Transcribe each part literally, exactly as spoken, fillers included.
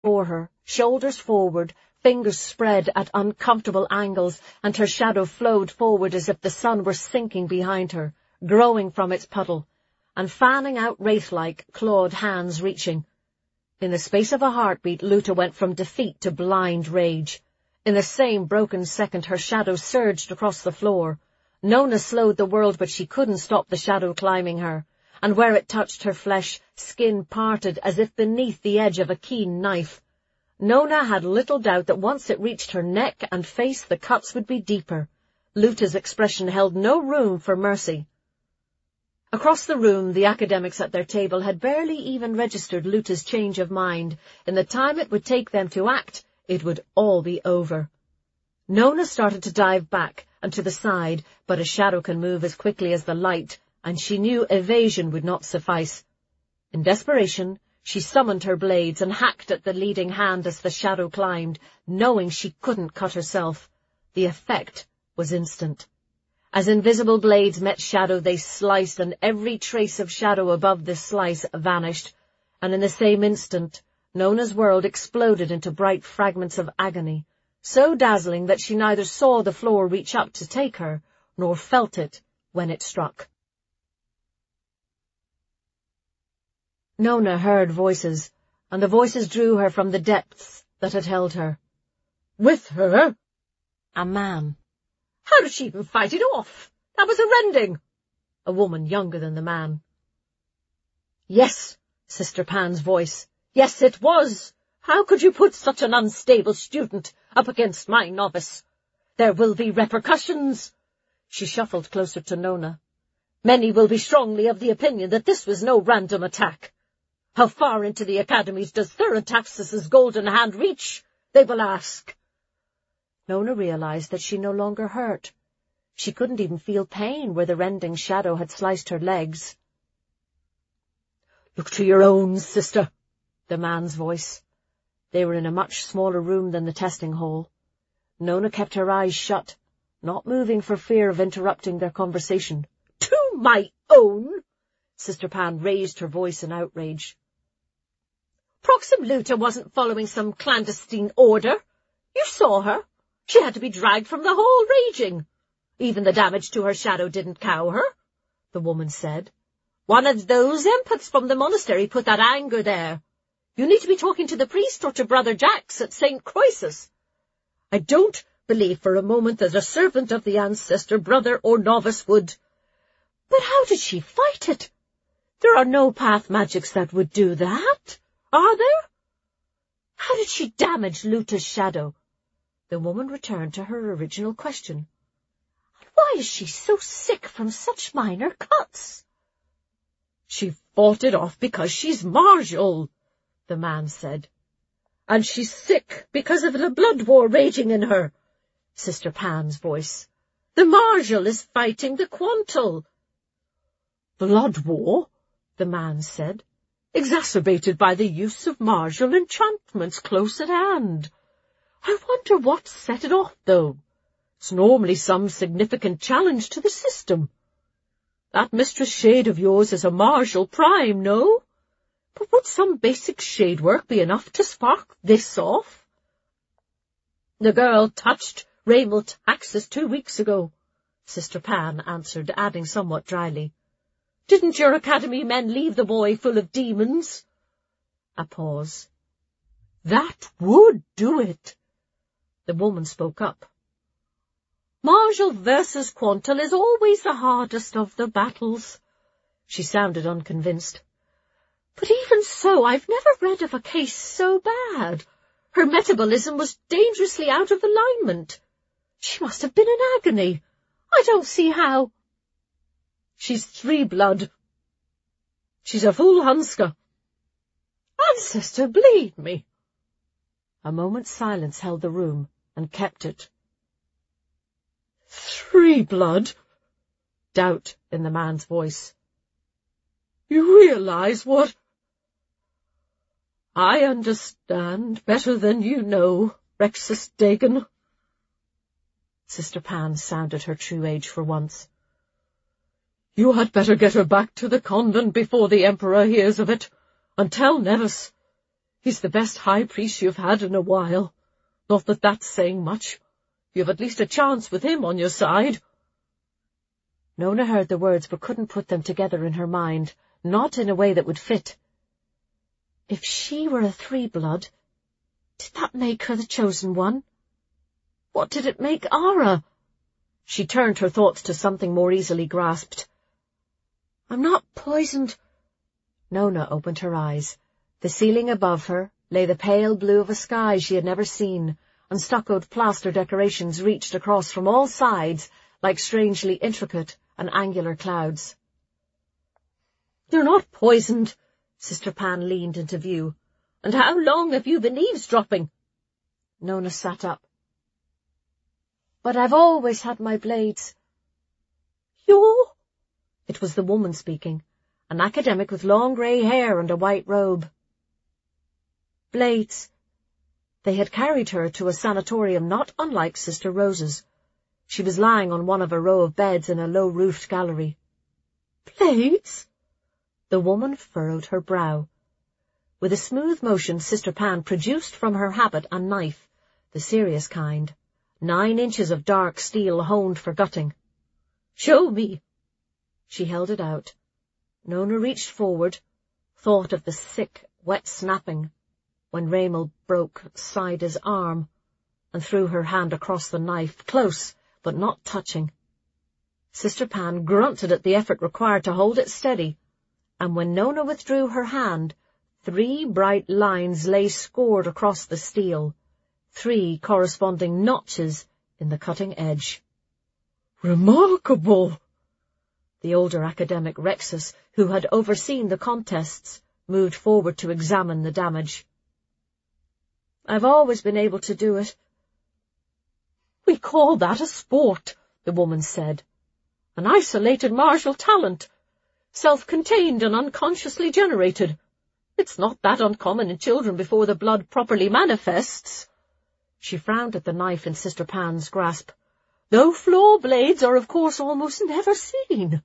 before her, shoulders forward, fingers spread at uncomfortable angles, and her shadow flowed forward as if the sun were sinking behind her, growing from its puddle, and fanning out wraith-like, clawed hands reaching. In the space of a heartbeat, Luta went from defeat to blind rage. In the same broken second, her shadow surged across the floor. Nona slowed the world, but she couldn't stop the shadow climbing her, and where it touched her flesh, skin parted as if beneath the edge of a keen knife. Nona had little doubt that once it reached her neck and face, the cuts would be deeper. Luta's expression held no room for mercy. Across the room, the academics at their table had barely even registered Luta's change of mind. In the time it would take them to act, it would all be over. Nona started to dive back and to the side, but a shadow can move as quickly as the light, and she knew evasion would not suffice. In desperation, she summoned her blades and hacked at the leading hand as the shadow climbed, knowing she couldn't cut herself. The effect was instant. As invisible blades met shadow, they sliced, and every trace of shadow above this slice vanished, and in the same instant, Nona's world exploded into bright fragments of agony, so dazzling that she neither saw the floor reach up to take her, nor felt it when it struck. Nona heard voices, and the voices drew her from the depths that had held her. With her? A man. How did she even fight it off? That was a rending. A woman younger than the man. Yes, Sister Pan's voice. Yes, it was. How could you put such an unstable student up against my novice? There will be repercussions. She shuffled closer to Nona. Many will be strongly of the opinion that this was no random attack. How far into the academies does Therataxis's golden hand reach? They will ask. Nona realized that she no longer hurt. She couldn't even feel pain where the rending shadow had sliced her legs. Look to your own, sister, the man's voice. They were in a much smaller room than the testing hall. Nona kept her eyes shut, not moving for fear of interrupting their conversation. To my own? Sister Pan raised her voice in outrage. Proxim Luta wasn't following some clandestine order. You saw her. She had to be dragged from the hall raging. Even the damage to her shadow didn't cow her, the woman said. One of those empaths from the monastery put that anger there. You need to be talking to the priest or to Brother Jacks at Saint Croisus. I don't believe for a moment that a servant of the ancestor, brother or novice would. But how did she fight it? There are no path magics that would do that, are there? How did she damage Luta's shadow? The woman returned to her original question. Why is she so sick from such minor cuts? She fought it off because she's martial, the man said. And she's sick because of the blood war raging in her, Sister Pan's voice. The martial is fighting the quantal. Blood war, the man said, exacerbated by the use of martial enchantments close at hand. I wonder what set it off, though. It's normally some significant challenge to the system. That Mistress Shade of yours is a martial prime, no? But would some basic shade work be enough to spark this off? The girl touched Raymond Taxis two weeks ago, Sister Pan answered, adding somewhat dryly. Didn't your academy men leave the boy full of demons? A pause. That would do it. The woman spoke up. Martial versus Quantal is always the hardest of the battles. She sounded unconvinced. But even so, I've never read of a case so bad. Her metabolism was dangerously out of alignment. She must have been in agony. I don't see how. She's three blood. She's a full Hunska. Ancestor, bleed me. A moment's silence held the room, and kept it. Three blood? Doubt in the man's voice. You realize what? I understand better than you know, Rexus Dagon. Sister Pan sounded her true age for once. You had better get her back to the convent before the Emperor hears of it, and tell Nevis. He's the best high priest you've had in a while. Not that that's saying much. You've at least a chance with him on your side. Nona heard the words but couldn't put them together in her mind, not in a way that would fit. If she were a three-blood, did that make her the chosen one? What did it make Ara? She turned her thoughts to something more easily grasped. I'm not poisoned. Nona opened her eyes. The ceiling above her lay the pale blue of a sky she had never seen, and stuccoed plaster decorations reached across from all sides like strangely intricate and angular clouds. You're not poisoned. Sister Pan leaned into view. And how long have you been eavesdropping? Nona sat up. But I've always had my blades. You? It was the woman speaking, an academic with long grey hair and a white robe. Blades. They had carried her to a sanatorium not unlike Sister Rose's. She was lying on one of a row of beds in a low-roofed gallery. Blades? The woman furrowed her brow. With a smooth motion, Sister Pan produced from her habit a knife, the serious kind, nine inches of dark steel honed for gutting. Show me. She held it out. Nona reached forward, thought of the sick, wet snapping, when Raymel broke Sida's arm, and threw her hand across the knife, close, but not touching. Sister Pan grunted at the effort required to hold it steady, and when Nona withdrew her hand, three bright lines lay scored across the steel, three corresponding notches in the cutting edge. Remarkable! The older academic Rexus, who had overseen the contests, moved forward to examine the damage. I've always been able to do it. We call that a sport, the woman said. An isolated martial talent, self-contained and unconsciously generated. It's not that uncommon in children before the blood properly manifests. She frowned at the knife in Sister Pan's grasp. Though floor blades are of course almost never seen.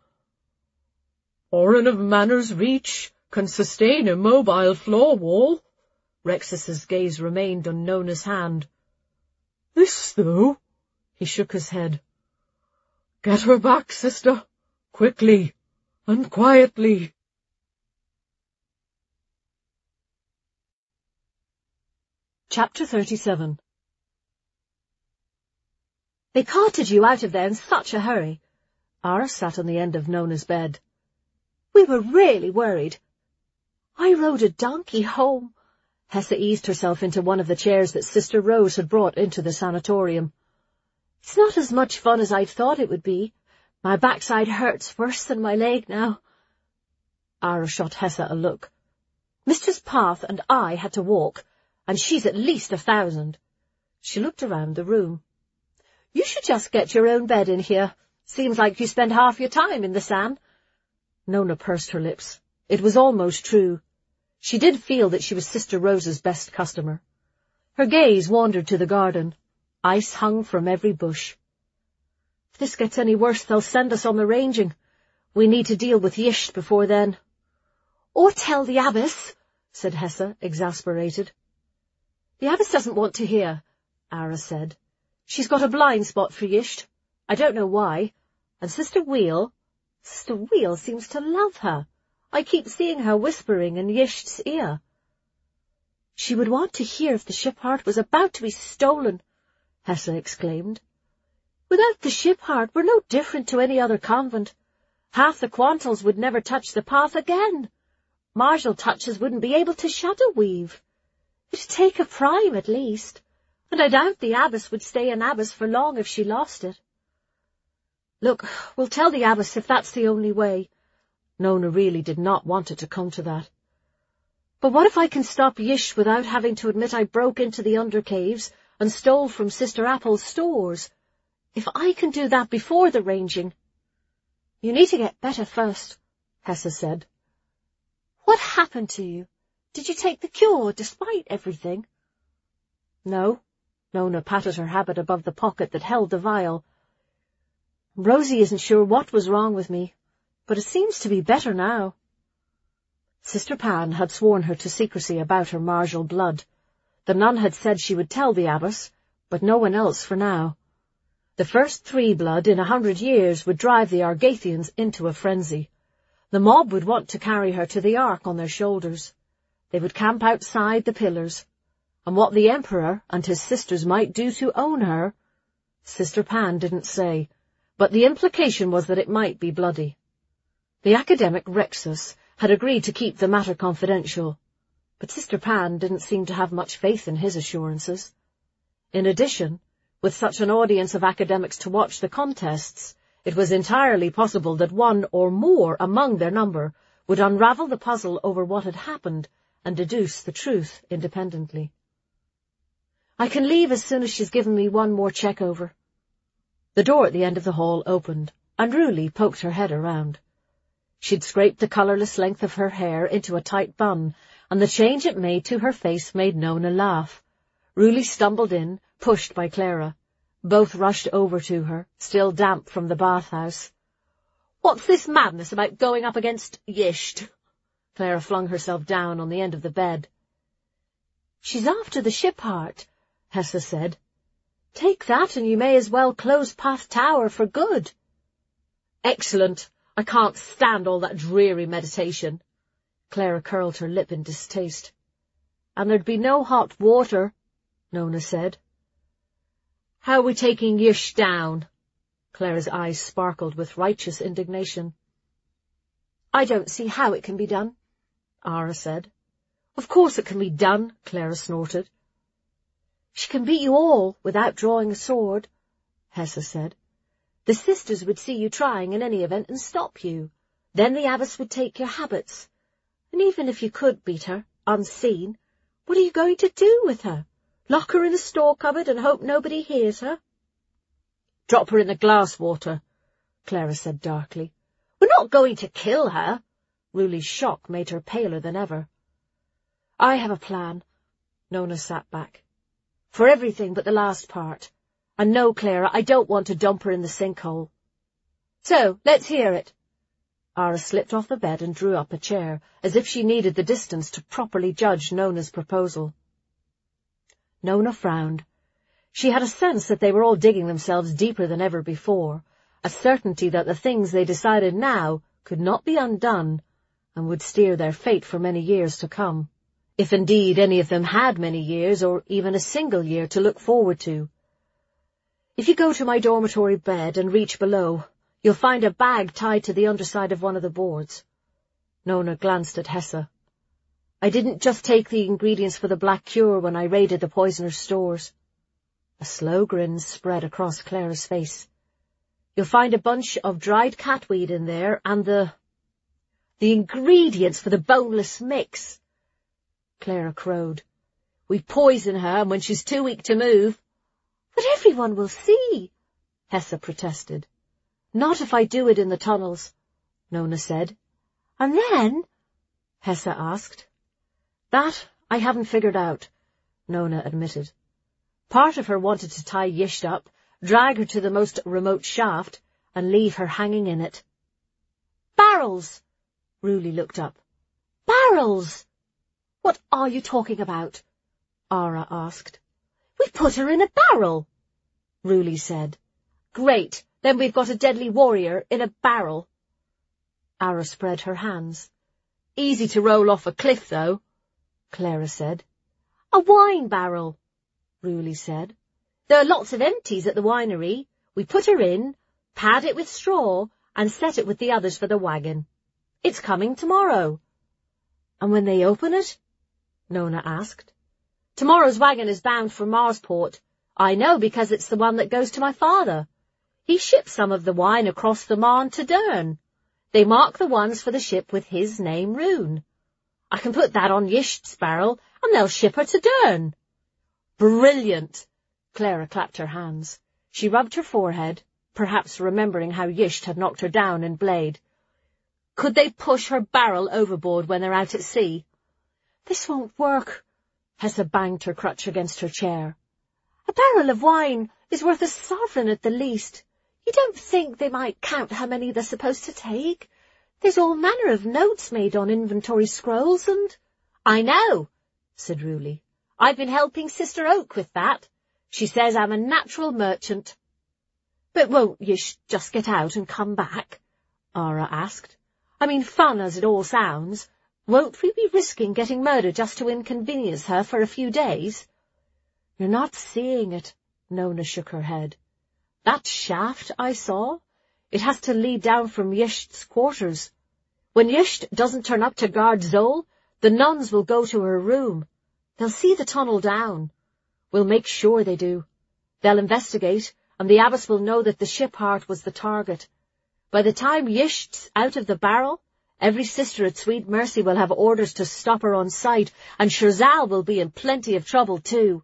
Orin of Manor's reach can sustain a mobile floor wall. Rexus's gaze remained on Nona's hand. This, though? He shook his head. Get her back, sister, quickly and quietly. Chapter thirty-seven. They carted you out of there in such a hurry. Ara sat on the end of Nona's bed. We were really worried. I rode a donkey home. Hessa eased herself into one of the chairs that Sister Rose had brought into the sanatorium. It's not as much fun as I'd thought it would be. My backside hurts worse than my leg now. Ara shot Hessa a look. Mistress Path and I had to walk, and she's at least a thousand. She looked around the room. You should just get your own bed in here. Seems like you spend half your time in the San. Nona pursed her lips. It was almost true. She did feel that she was Sister Rose's best customer. Her gaze wandered to the garden. Ice hung from every bush. If this gets any worse, they'll send us on the ranging. We need to deal with Yisht before then. Or tell the abbess, said Hessa, exasperated. The abbess doesn't want to hear, Ara said. She's got a blind spot for Yisht. I don't know why. And Sister Wheel, Sister Wheel seems to love her. I keep seeing her whispering in Yisht's ear. She would want to hear if the ship heart was about to be stolen, Hessa exclaimed. Without the ship heart, we're no different to any other convent. Half the Quantles would never touch the path again. Martial touches wouldn't be able to shadow weave. It'd take a prime at least, and I doubt the abbess would stay an abbess for long if she lost it. Look, we'll tell the abbess if that's the only way. Nona really did not want it to come to that. But what if I can stop Yisht without having to admit I broke into the undercaves and stole from Sister Apple's stores? If I can do that before the ranging... You need to get better first, Hessa said. What happened to you? Did you take the cure despite everything? No. Nona patted her habit above the pocket that held the vial. Rosie isn't sure what was wrong with me, but it seems to be better now. Sister Pan had sworn her to secrecy about her martial blood. The nun had said she would tell the abbess, but no one else for now. The first three blood in a hundred years would drive the Argathians into a frenzy. The mob would want to carry her to the Ark on their shoulders. They would camp outside the pillars, and what the Emperor and his sisters might do to own her, Sister Pan didn't say, but the implication was that it might be bloody. The academic Rexus had agreed to keep the matter confidential, but Sister Pan didn't seem to have much faith in his assurances. In addition, with such an audience of academics to watch the contests, it was entirely possible that one or more among their number would unravel the puzzle over what had happened and deduce the truth independently. I can leave as soon as she's given me one more check over. The door at the end of the hall opened, and Ruli poked her head around. She'd scraped the colourless length of her hair into a tight bun, and the change it made to her face made Nona laugh. Ruli stumbled in, pushed by Clara. Both rushed over to her, still damp from the bathhouse. "What's this madness about going up against Yisht?" Clara flung herself down on the end of the bed. "She's after the ship heart," Hessa said. "Take that and you may as well close Path Tower for good." "Excellent. I can't stand all that dreary meditation." Clara curled her lip in distaste. "And there'd be no hot water," Nona said. "How are we taking Yish down?" Clara's eyes sparkled with righteous indignation. "I don't see how it can be done," Ara said. "Of course it can be done," Clara snorted. "She can beat you all without drawing a sword," Hessa said. "The sisters would see you trying in any event and stop you. Then the abbess would take your habits. And even if you could beat her, unseen, what are you going to do with her? Lock her in a store cupboard and hope nobody hears her?" "Drop her in the glass water," Clara said darkly. "We're not going to kill her." Ruli's shock made her paler than ever. "I have a plan." Nona sat back. "For everything but the last part. And no, Clara, I don't want to dump her in the sinkhole." "So, let's hear it." Ara slipped off the bed and drew up a chair, as if she needed the distance to properly judge Nona's proposal. Nona frowned. She had a sense that they were all digging themselves deeper than ever before, a certainty that the things they decided now could not be undone and would steer their fate for many years to come, if indeed any of them had many years or even a single year to look forward to. "If you go to my dormitory bed and reach below, you'll find a bag tied to the underside of one of the boards." Nona glanced at Hessa. "I didn't just take the ingredients for the black cure when I raided the poisoner's stores." A slow grin spread across Clara's face. "You'll find a bunch of dried catweed in there and the... the ingredients for the boneless mix." Clara crowed. "We poison her, and when she's too weak to move—" "But everyone will see," Hessa protested. "Not if I do it in the tunnels," Nona said. "And then?" Hessa asked. "That I haven't figured out," Nona admitted. Part of her wanted to tie Yisht up, drag her to the most remote shaft, and leave her hanging in it. "Barrels!" Ruli looked up. "Barrels!" "What are you talking about?" Ara asked. "We put her in a barrel," Ruli said. "Great, then we've got a deadly warrior in a barrel." Ara spread her hands. "Easy to roll off a cliff, though," Clara said. "A wine barrel," Ruli said. "There are lots of empties at the winery. We put her in, pad it with straw, and set it with the others for the wagon. It's coming tomorrow." "And when they open it?" Nona asked. "Tomorrow's wagon is bound for Marsport. I know because it's the one that goes to my father. He ships some of the wine across the Marne to Dern. They mark the ones for the ship with his name rune. I can put that on Yisht's barrel, and they'll ship her to Dern." "Brilliant!" Clara clapped her hands. She rubbed her forehead, perhaps remembering how Yisht had knocked her down in Blade. "Could they push her barrel overboard when they're out at sea?" "This won't work." Hessa banged her crutch against her chair. "A barrel of wine is worth a sovereign at the least. You don't think they might count how many they're supposed to take? There's all manner of notes made on inventory scrolls and—" "I know," said Ruli. "I've been helping Sister Oak with that. She says I'm a natural merchant." "But won't you sh just get out and come back?" Ara asked. "I mean, fun as it all sounds, won't we be risking getting murdered just to inconvenience her for a few days?" "You're not seeing it," Nona shook her head. "That shaft I saw, it has to lead down from Yisht's quarters. When Yisht doesn't turn up to guard Zol, the nuns will go to her room. They'll see the tunnel down. We'll make sure they do. They'll investigate, and the abbess will know that the ship heart was the target. By the time Yisht's out of the barrel, every sister at Sweet Mercy will have orders to stop her on sight, and Shirzal will be in plenty of trouble too."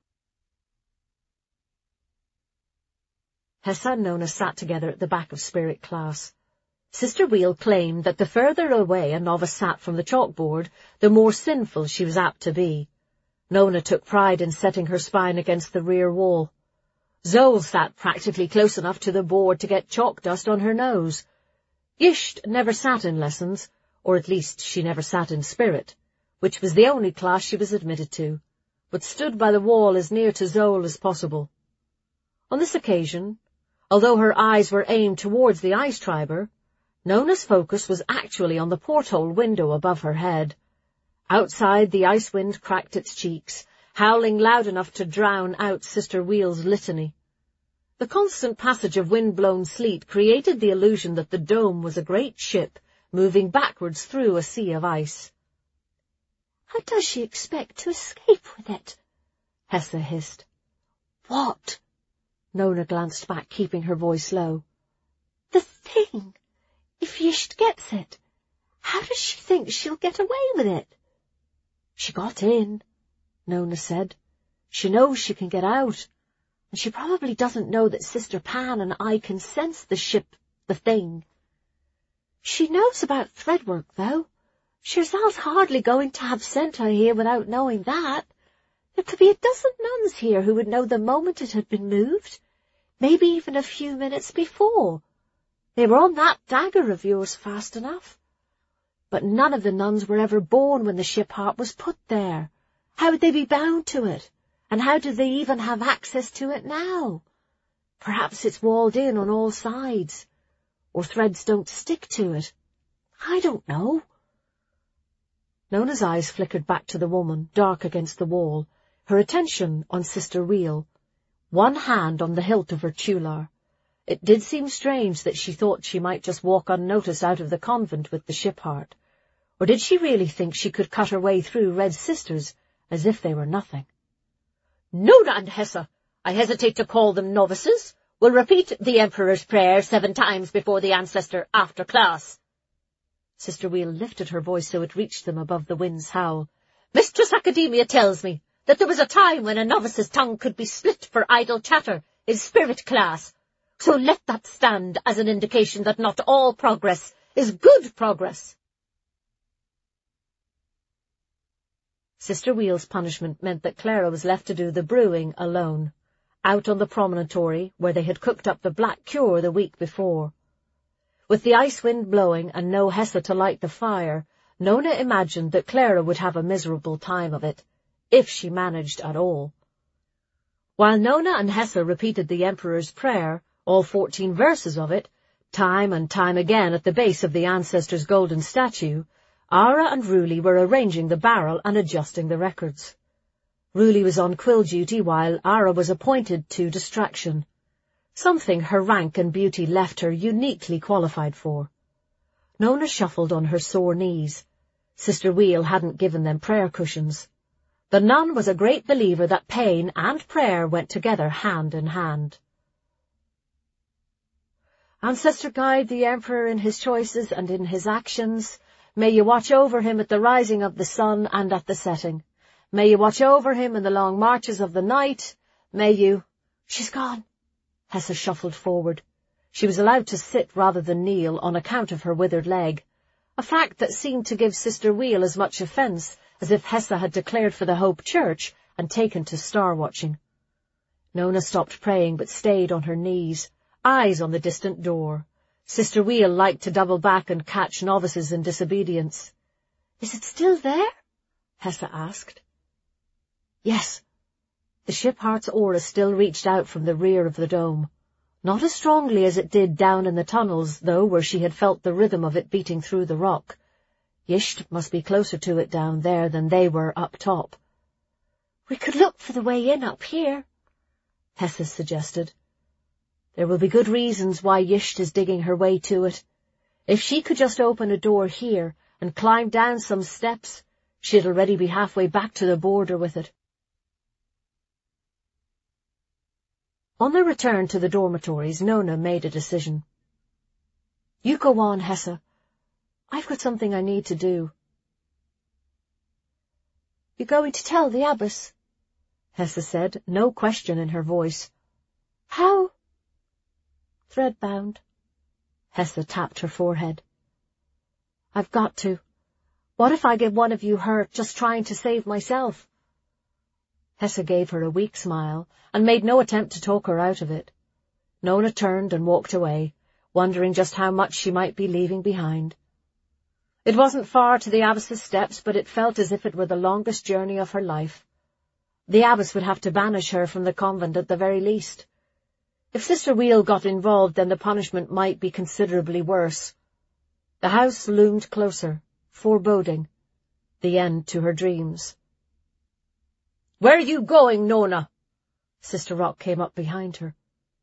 Hessa and Nona sat together at the back of spirit class. Sister Wheel claimed that the further away a novice sat from the chalkboard, the more sinful she was apt to be. Nona took pride in setting her spine against the rear wall. Zol sat practically close enough to the board to get chalk dust on her nose. Yisht never sat in lessons, or at least she never sat in spirit, which was the only class she was admitted to, but stood by the wall as near to Zol as possible. On this occasion, although her eyes were aimed towards the ice triber, Nona's focus was actually on the porthole window above her head. Outside, the ice wind cracked its cheeks, howling loud enough to drown out Sister Wheel's litany. The constant passage of wind-blown sleet created the illusion that the dome was a great ship moving backwards through a sea of ice. "How does she expect to escape with it?" Hessa hissed. "What?" Nona glanced back, keeping her voice low. "The thing. If Yisht gets it, how does she think she'll get away with it?" "She got in," Nona said. "She knows she can get out, and she probably doesn't know that Sister Pan and I can sense the ship, the thing." "She knows about threadwork, though. Shirzal's hardly going to have sent her here without knowing that. There could be a dozen nuns here who would know the moment it had been moved, maybe even a few minutes before. They were on that dagger of yours fast enough. But none of the nuns were ever born when the ship heart was put there. How would they be bound to it? And how do they even have access to it now? Perhaps it's walled in on all sides, or threads don't stick to it. I don't know." Nona's eyes flickered back to the woman, dark against the wall, her attention on Sister Wheel, one hand on the hilt of her tular. It did seem strange that she thought she might just walk unnoticed out of the convent with the ship heart. Or did she really think she could cut her way through Red's sisters as if they were nothing? "Nona and Hessa, I hesitate to call them novices, will repeat the Emperor's prayer seven times before the ancestor after class." Sister Wheel lifted her voice so it reached them above the wind's howl. "Mistress Academia tells me that there was a time when a novice's tongue could be split for idle chatter in spirit class, so let that stand as an indication that not all progress is good progress." Sister Wheel's punishment meant that Clara was left to do the brewing alone, out on the promontory where they had cooked up the black cure the week before. With the ice wind blowing and no Hessa to light the fire, Nona imagined that Clara would have a miserable time of it, if she managed at all. While Nona and Hessa repeated the Emperor's prayer, all fourteen verses of it, time and time again at the base of the ancestor's golden statue, Ara and Ruli were arranging the barrel and adjusting the records. Ruli was on quill duty while Ara was appointed to distraction, something her rank and beauty left her uniquely qualified for. Nona shuffled on her sore knees. Sister Wheel hadn't given them prayer cushions. The nun was a great believer that pain and prayer went together hand in hand. "Ancestor, guide the Emperor in his choices and in his actions. May you watch over him at the rising of the sun and at the setting. May you watch over him in the long marches of the night. May you—" "She's gone." Hessa shuffled forward. She was allowed to sit rather than kneel on account of her withered leg, a fact that seemed to give Sister Wheel as much offence as if Hessa had declared for the Hope Church and taken to star-watching. Nona stopped praying but stayed on her knees, eyes on the distant door. Sister Wheel liked to double back and catch novices in disobedience. "Is it still there?" Hesse asked. Yes. The ship Heart's aura still reached out from the rear of the dome. Not as strongly as it did down in the tunnels, though, where she had felt the rhythm of it beating through the rock. Ysht must be closer to it down there than they were up top. "We could look for the way in up here," Hesse suggested. "There will be good reasons why Ysht is digging her way to it. If she could just open a door here and climb down some steps, she'd already be halfway back to the border with it." On their return to the dormitories, Nona made a decision. "You go on, Hesse. I've got something I need to do." "You're going to tell the abbess?" Hesse said, no question in her voice. "How?" "Threadbound." Hesse tapped her forehead. "I've got to. What if I get one of you hurt just trying to save myself?" Hesse gave her a weak smile and made no attempt to talk her out of it. Nona turned and walked away, wondering just how much she might be leaving behind. It wasn't far to the abbess's steps, but it felt as if it were the longest journey of her life. The abbess would have to banish her from the convent at the very least. If Sister Wheel got involved, then the punishment might be considerably worse. The house loomed closer, foreboding, the end to her dreams. "Where are you going, Nona?" Sister Rock came up behind her.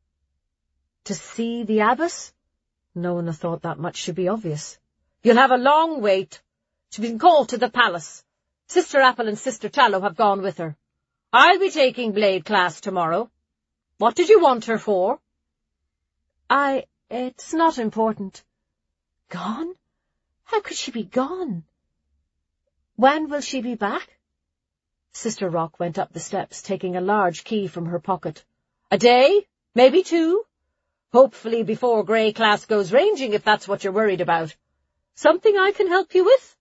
To see the abbess? Nona thought that much should be obvious. "You'll have a long wait. She's been called to the palace. Sister Apple and Sister Tallow have gone with her. I'll be taking blade class tomorrow. What did you want her for?" I... it's not important." "Gone? How could she be gone?" "When will she be back?" Sister Rock went up the steps, taking a large key from her pocket. "A day? Maybe two? Hopefully before Grey class goes ranging, if that's what you're worried about. Something I can help you with?"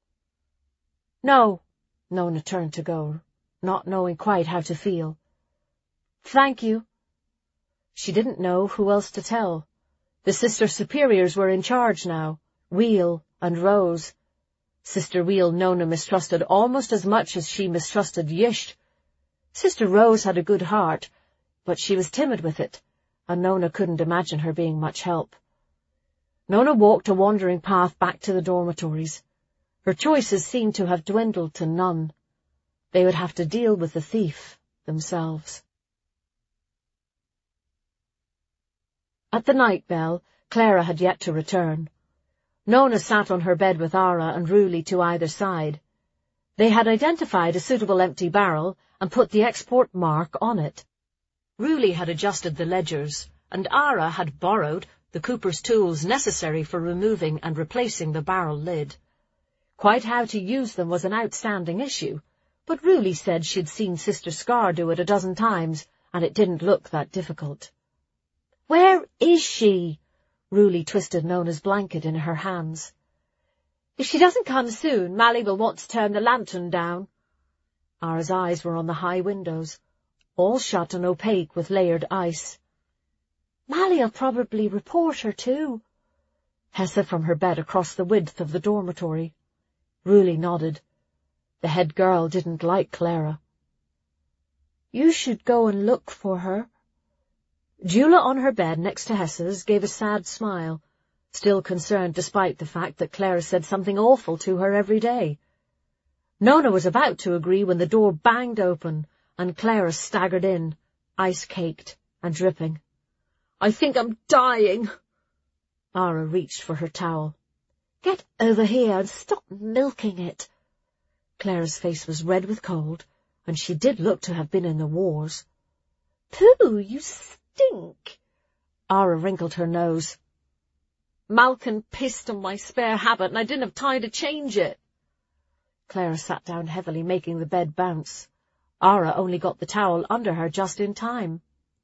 "No." Nona turned to go, not knowing quite how to feel. "Thank you." She didn't know who else to tell. The Sister Superiors were in charge now, Wheel and Rose. Sister Wheel Nona mistrusted almost as much as she mistrusted Ysht. Sister Rose had a good heart, but she was timid with it, and Nona couldn't imagine her being much help. Nona walked a wandering path back to the dormitories. Her choices seemed to have dwindled to none. They would have to deal with the thief themselves. At the night bell, Clara had yet to return. Nona sat on her bed with Ara and Ruli to either side. They had identified a suitable empty barrel and put the export mark on it. Ruli had adjusted the ledgers, and Ara had borrowed the cooper's tools necessary for removing and replacing the barrel lid. Quite how to use them was an outstanding issue, but Ruli said she'd seen Sister Scar do it a dozen times, and it didn't look that difficult. "Where is she?" Ruli twisted Nona's blanket in her hands. "If she doesn't come soon, Mally will want to turn the lantern down." Ara's eyes were on the high windows, all shut and opaque with layered ice. "Mally'll probably report her too." Hesse from her bed across the width of the dormitory. Ruli nodded. The head girl didn't like Clara. "You should go and look for her." Jula on her bed next to Hesse's gave a sad smile, still concerned despite the fact that Clara said something awful to her every day. Nona was about to agree when the door banged open, and Clara staggered in, ice-caked and dripping. "I think I'm dying." Ara reached for her towel. "Get over here and stop milking it." Clara's face was red with cold, and she did look to have been in the wars. "Pooh, you stink." Ara wrinkled her nose. "Malkin pissed on my spare habit, and I didn't have time to change it." Clara sat down heavily, making the bed bounce. Ara only got the towel under her just in time.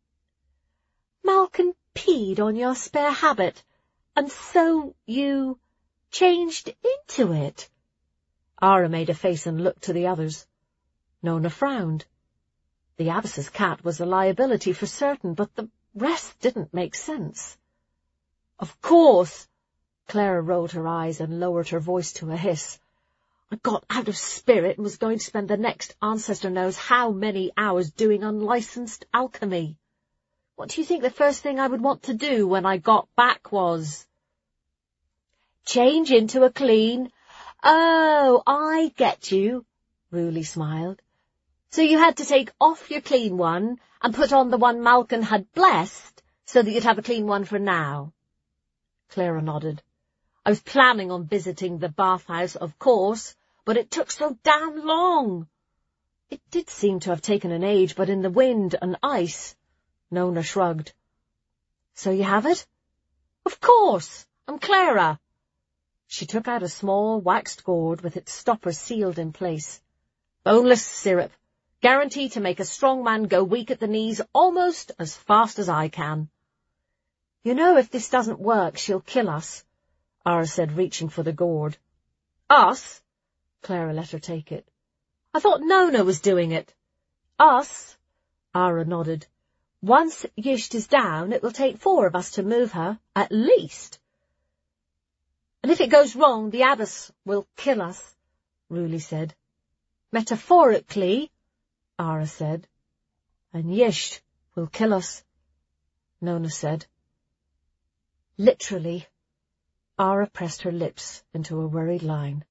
"Malkin peed on your spare habit, and so you changed into it." Ara made a face and looked to the others. Nona frowned. The abbess's cat was a liability for certain, but the rest didn't make sense. Of course. Clara rolled her eyes and lowered her voice to a hiss. I got out of spirit and was going to spend the next ancestor knows how many hours doing unlicensed alchemy. What do you think the first thing I would want to do when I got back was? Change into a clean... Oh, I get you, Ruli smiled. So you had to take off your clean one and put on the one Malkin had blessed so that you'd have a clean one for now. Clara nodded. I was planning on visiting the bathhouse, of course, but it took so damn long. It did seem to have taken an age, but in the wind and ice... Nona shrugged. So you have it? Of course, I'm Clara. She took out a small waxed gourd with its stopper sealed in place. Boneless syrup, guaranteed to make a strong man go weak at the knees almost as fast as I can. You know, if this doesn't work, she'll kill us, Ara said, reaching for the gourd. Us? Clara let her take it. I thought Nona was doing it. Us? Ara nodded. Once Yisht is down, it will take four of us to move her, at least. And if it goes wrong, the abbess will kill us, Ruli said. Metaphorically, Ara said. And Yisht will kill us, Nona said. Literally, Ara pressed her lips into a worried line.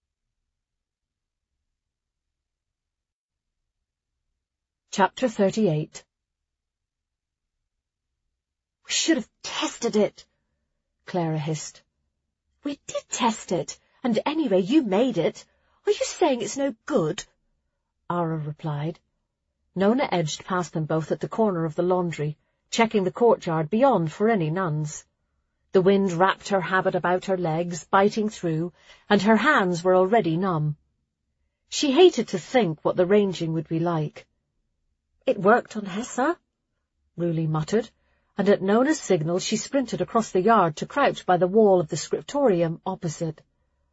Chapter thirty-eight. We should have tested it, Clara hissed. We did test it, and anyway you made it. Are you saying it's no good? Ara replied. Nona edged past them both at the corner of the laundry, checking the courtyard beyond for any nuns. The wind wrapped her habit about her legs, biting through, and her hands were already numb. She hated to think what the ranging would be like. It worked on Hessa, Ruli muttered, and at Nona's signal she sprinted across the yard to crouch by the wall of the scriptorium opposite.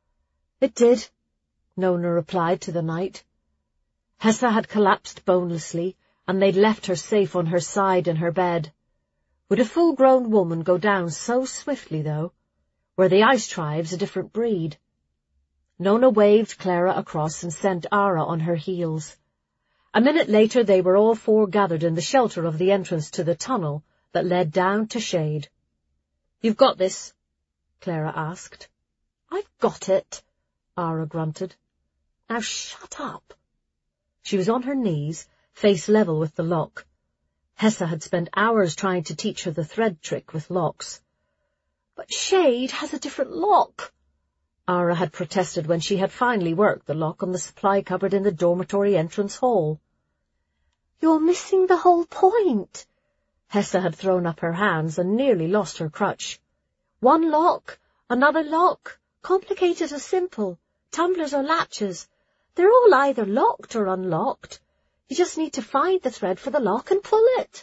It did, Nona replied to the night. Hessa had collapsed bonelessly, and they'd left her safe on her side in her bed. Would a full-grown woman go down so swiftly, though? Were the ice tribes a different breed? Nona waved Clara across and sent Ara on her heels. A minute later they were all four gathered in the shelter of the entrance to the tunnel that led down to shade. "You've got this?" Clara asked. "I've got it," Ara grunted. "Now shut up." She was on her knees, face level with the lock. Hessa had spent hours trying to teach her the thread trick with locks. "But Shade has a different lock," Ara had protested when she had finally worked the lock on the supply cupboard in the dormitory entrance hall. "You're missing the whole point." Hessa had thrown up her hands and nearly lost her crutch. "One lock, another lock, complicated or simple, tumblers or latches. They're all either locked or unlocked. You just need to find the thread for the lock and pull it.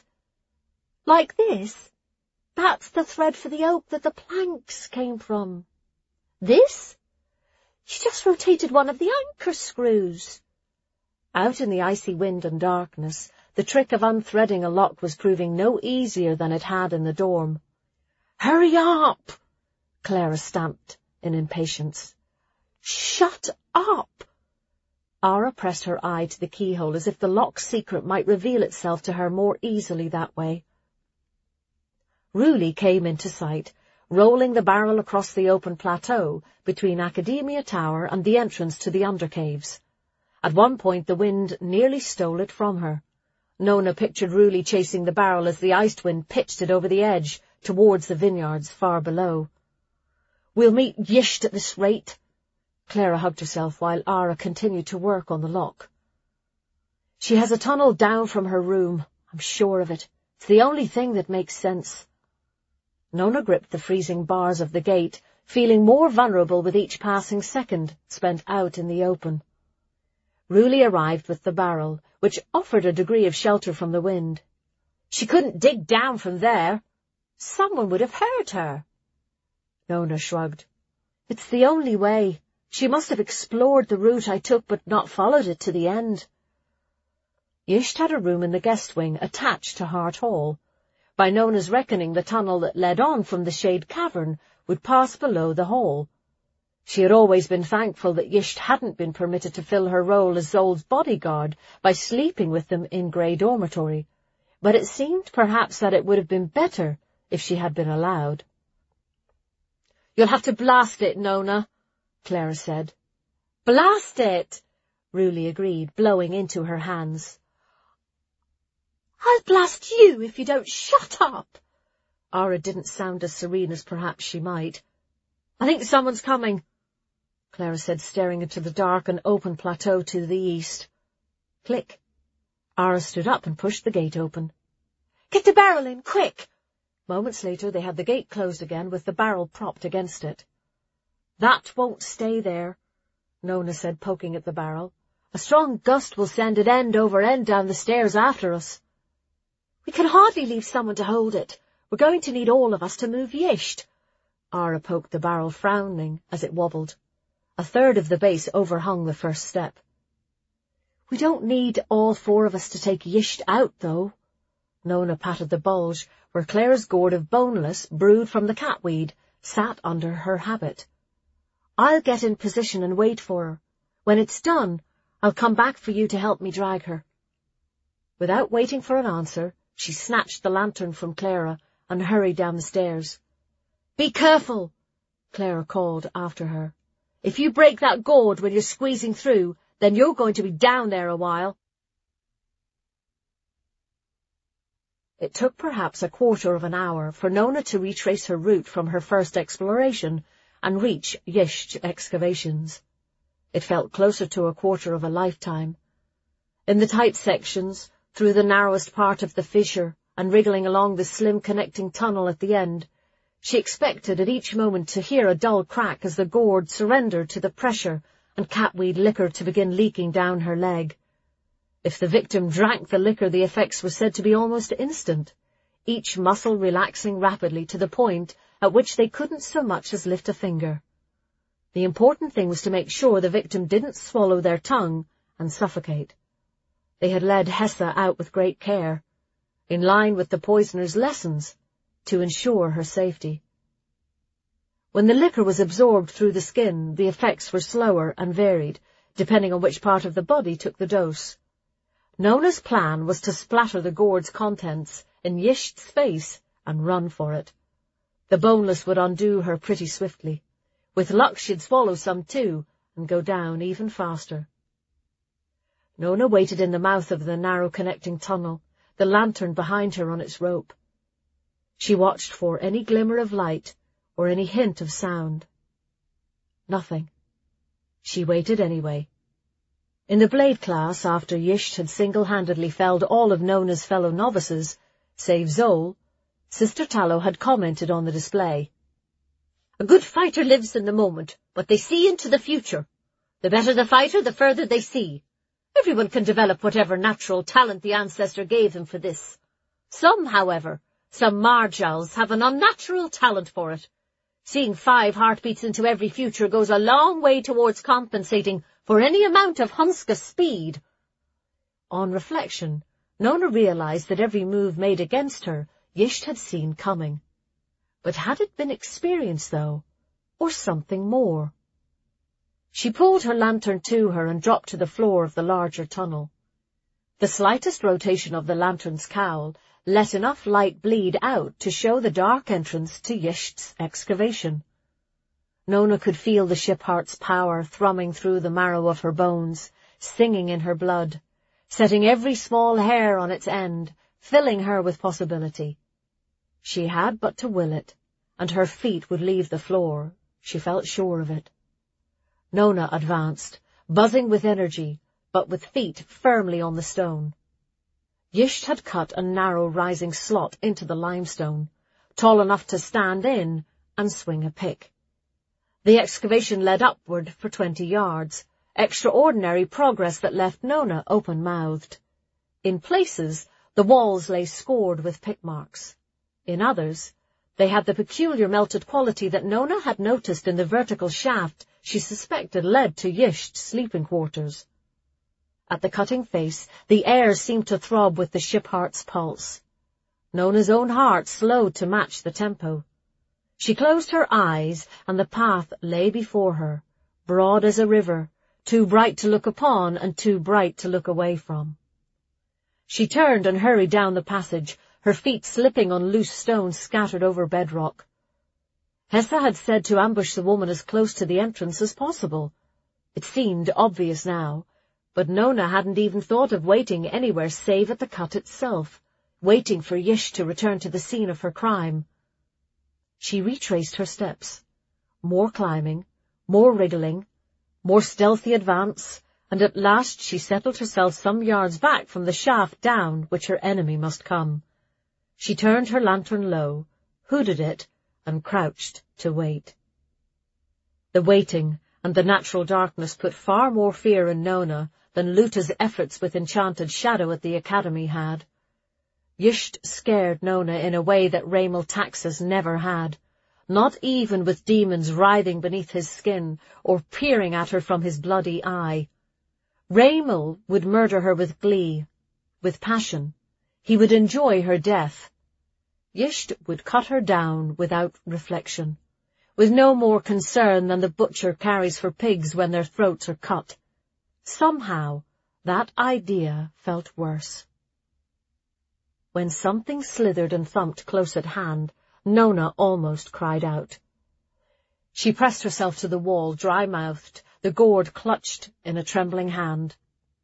Like this. That's the thread for the oak that the planks came from. This? You just rotated one of the anchor screws." Out in the icy wind and darkness, the trick of unthreading a lock was proving no easier than it had in the dorm. "Hurry up!" Clara stamped in impatience. "Shut up!" Ara pressed her eye to the keyhole as if the lock's secret might reveal itself to her more easily that way. Ruli came into sight, rolling the barrel across the open plateau between Academia Tower and the entrance to the undercaves. At one point the wind nearly stole it from her. Nona pictured Ruli chasing the barrel as the iced wind pitched it over the edge towards the vineyards far below. "We'll meet Yisht at this rate." Clara hugged herself while Ara continued to work on the lock. "She has a tunnel down from her room. I'm sure of it. It's the only thing that makes sense." Nona gripped the freezing bars of the gate, feeling more vulnerable with each passing second spent out in the open. Ruli arrived with the barrel, which offered a degree of shelter from the wind. "She couldn't dig down from there. Someone would have heard her." Nona shrugged. "It's the only way. She must have explored the route I took but not followed it to the end." Yisht had a room in the guest wing attached to Hart Hall. By Nona's reckoning, the tunnel that led on from the shade cavern would pass below the hall. She had always been thankful that Yisht hadn't been permitted to fill her role as Zol's bodyguard by sleeping with them in Grey Dormitory, but it seemed perhaps that it would have been better if she had been allowed. "You'll have to blast it, Nona," Clara said. "Blast it," Ruli agreed, blowing into her hands. "I'll blast you if you don't shut up." Ara didn't sound as serene as perhaps she might. "I think someone's coming," Clara said, staring into the dark and open plateau to the east. Click. Ara stood up and pushed the gate open. "Get the barrel in, quick!" Moments later they had the gate closed again with the barrel propped against it. "That won't stay there," Nona said, poking at the barrel. "A strong gust will send it end over end down the stairs after us." "We can hardly leave someone to hold it. We're going to need all of us to move Yisht." Ara poked the barrel, frowning as it wobbled. A third of the base overhung the first step. "We don't need all four of us to take Yisht out, though." Nona patted the bulge, where Clara's gourd of boneless, brewed from the catweed, sat under her habit. "I'll get in position and wait for her. When it's done, I'll come back for you to help me drag her." Without waiting for an answer, she snatched the lantern from Clara and hurried down the stairs. "Be careful," Clara called after her. "If you break that gourd when you're squeezing through, then you're going to be down there a while." It took perhaps a quarter of an hour for Nona to retrace her route from her first exploration and reach Yisht's excavations. It felt closer to a quarter of a lifetime. In the tight sections, through the narrowest part of the fissure, and wriggling along the slim connecting tunnel at the end, she expected at each moment to hear a dull crack as the gourd surrendered to the pressure and catweed liquor to begin leaking down her leg. If the victim drank the liquor, the effects were said to be almost instant, each muscle relaxing rapidly to the point at which they couldn't so much as lift a finger. The important thing was to make sure the victim didn't swallow their tongue and suffocate. They had led Hessa out with great care, in line with the poisoner's lessons, to ensure her safety. When the liquor was absorbed through the skin, the effects were slower and varied, depending on which part of the body took the dose. Nona's plan was to splatter the gourd's contents in Yisht's face and run for it. The boneless would undo her pretty swiftly. With luck she'd swallow some too, and go down even faster. Nona waited in the mouth of the narrow connecting tunnel, the lantern behind her on its rope. She watched for any glimmer of light or any hint of sound. Nothing. She waited anyway. In the blade class, after Yisht had single-handedly felled all of Nona's fellow novices, save Zol, Sister Tallow had commented on the display. "A good fighter lives in the moment, but they see into the future. The better the fighter, the further they see. Everyone can develop whatever natural talent the ancestor gave them for this. Some, however, some Marjals have an unnatural talent for it. Seeing five heartbeats into every future goes a long way towards compensating for any amount of Hunska speed." On reflection, Nona realized that every move made against her, Yisht had seen coming. But had it been experience, though, or something more? She pulled her lantern to her and dropped to the floor of the larger tunnel. The slightest rotation of the lantern's cowl let enough light bleed out to show the dark entrance to Yisht's excavation. Nona could feel the ship heart's power thrumming through the marrow of her bones, singing in her blood, setting every small hair on its end, filling her with possibility. She had but to will it, and her feet would leave the floor. She felt sure of it. Nona advanced, buzzing with energy, but with feet firmly on the stone. Yisht had cut a narrow rising slot into the limestone, tall enough to stand in and swing a pick. The excavation led upward for twenty yards, extraordinary progress that left Nona open-mouthed. In places, the walls lay scored with pick marks. In others, they had the peculiar melted quality that Nona had noticed in the vertical shaft she suspected led to Yisht's sleeping quarters. At the cutting face, the air seemed to throb with the ship heart's pulse. Nona's own heart slowed to match the tempo. She closed her eyes, and the path lay before her, broad as a river, too bright to look upon and too bright to look away from. She turned and hurried down the passage, her feet slipping on loose stones scattered over bedrock. Hessa had said to ambush the woman as close to the entrance as possible. It seemed obvious now, but Nona hadn't even thought of waiting anywhere save at the cut itself, waiting for Yish to return to the scene of her crime. She retraced her steps. More climbing, more wriggling, more stealthy advance, and at last she settled herself some yards back from the shaft down which her enemy must come. She turned her lantern low, hooded it, and crouched to wait. The waiting and the natural darkness put far more fear in Nona than Luta's efforts with Enchanted Shadow at the academy had. Yisht scared Nona in a way that Raymel Taxus never had, not even with demons writhing beneath his skin or peering at her from his bloody eye. Raymel would murder her with glee, with passion. He would enjoy her death. Yisht would cut her down without reflection, with no more concern than the butcher carries for pigs when their throats are cut. Somehow, that idea felt worse. When something slithered and thumped close at hand, Nona almost cried out. She pressed herself to the wall, dry-mouthed, the gourd clutched in a trembling hand.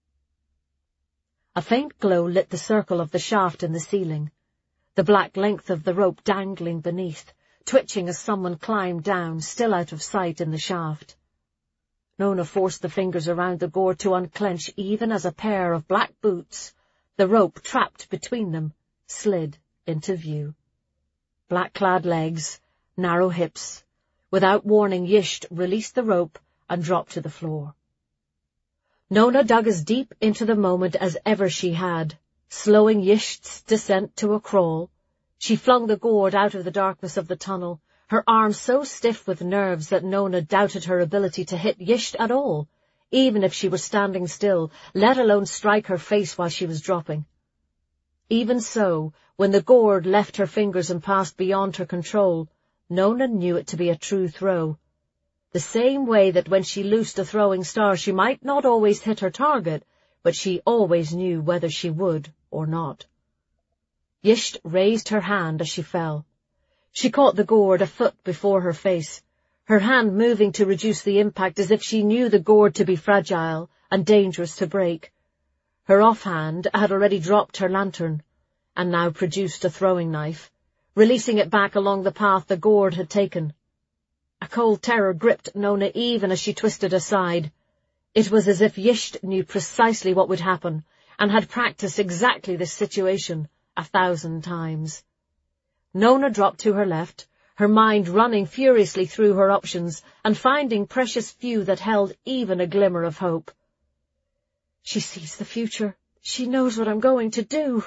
A faint glow lit the circle of the shaft in the ceiling, the black length of the rope dangling beneath, twitching as someone climbed down, still out of sight in the shaft. Nona forced the fingers around the gourd to unclench even as a pair of black boots, the rope trapped between them, slid into view. Black-clad legs, narrow hips. Without warning, Yisht released the rope and dropped to the floor. Nona dug as deep into the moment as ever she had, slowing Yisht's descent to a crawl. She flung the gourd out of the darkness of the tunnel, her arms so stiff with nerves that Nona doubted her ability to hit Yisht at all, even if she were standing still, let alone strike her face while she was dropping. Even so, when the gourd left her fingers and passed beyond her control, Nona knew it to be a true throw. The same way that when she loosed a throwing star she might not always hit her target, but she always knew whether she would or not. Yisht raised her hand as she fell. She caught the gourd a foot before her face, her hand moving to reduce the impact as if she knew the gourd to be fragile and dangerous to break. Her offhand had already dropped her lantern, and now produced a throwing knife, releasing it back along the path the gourd had taken. A cold terror gripped Nona even as she twisted aside. It was as if Yisht knew precisely what would happen, and had practiced exactly this situation a thousand times. Nona dropped to her left, her mind running furiously through her options, and finding precious few that held even a glimmer of hope. She sees the future. She knows what I'm going to do.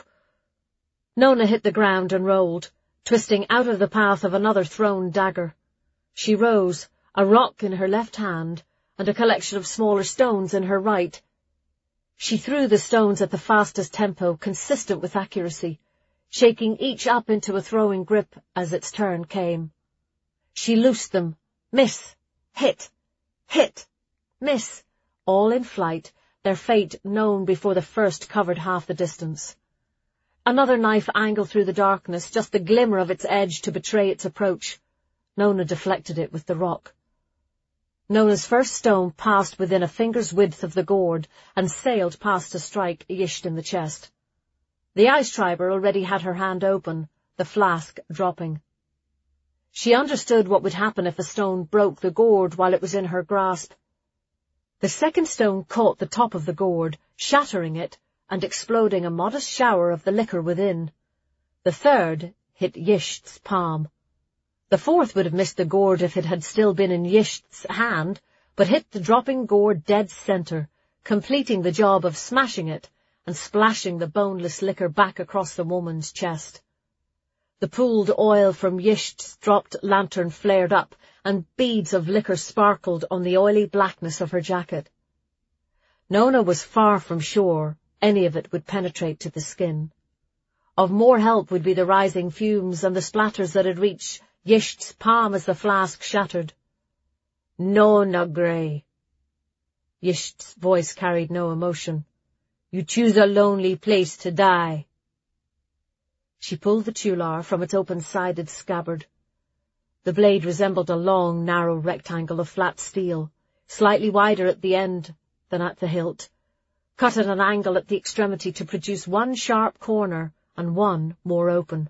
Nona hit the ground and rolled, twisting out of the path of another thrown dagger. She rose, a rock in her left hand, and a collection of smaller stones in her right. She threw the stones at the fastest tempo, consistent with accuracy, shaking each up into a throwing grip as its turn came. She loosed them, miss, hit, hit, miss, all in flight, their fate known before the first covered half the distance. Another knife angled through the darkness, just the glimmer of its edge to betray its approach. Nona deflected it with the rock. Nona's first stone passed within a finger's width of the gourd and sailed past to strike Yisht in the chest. The ice triber already had her hand open, the flask dropping. She understood what would happen if a stone broke the gourd while it was in her grasp. The second stone caught the top of the gourd, shattering it and exploding a modest shower of the liquor within. The third hit Yisht's palm. The fourth would have missed the gourd if it had still been in Yisht's hand, but hit the dropping gourd dead center, completing the job of smashing it and splashing the boneless liquor back across the woman's chest. The pooled oil from Yisht's dropped lantern flared up, and beads of liquor sparkled on the oily blackness of her jacket. Nona was far from sure any of it would penetrate to the skin. Of more help would be the rising fumes and the splatters that had reached Yisht's palm as the flask shattered. "Nona Grey." Yisht's voice carried no emotion. "You choose a lonely place to die." She pulled the tular from its open-sided scabbard. The blade resembled a long, narrow rectangle of flat steel, slightly wider at the end than at the hilt, cut at an angle at the extremity to produce one sharp corner and one more open.